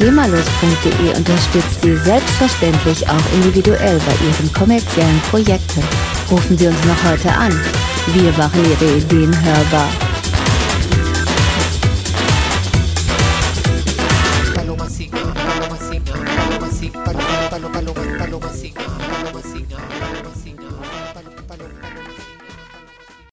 emalos.de unterstützt Sie selbstverständlich auch individuell bei Ihren kommerziellen Projekten. Rufen Sie uns noch heute an. Wir machen Ihre Ideen hörbar.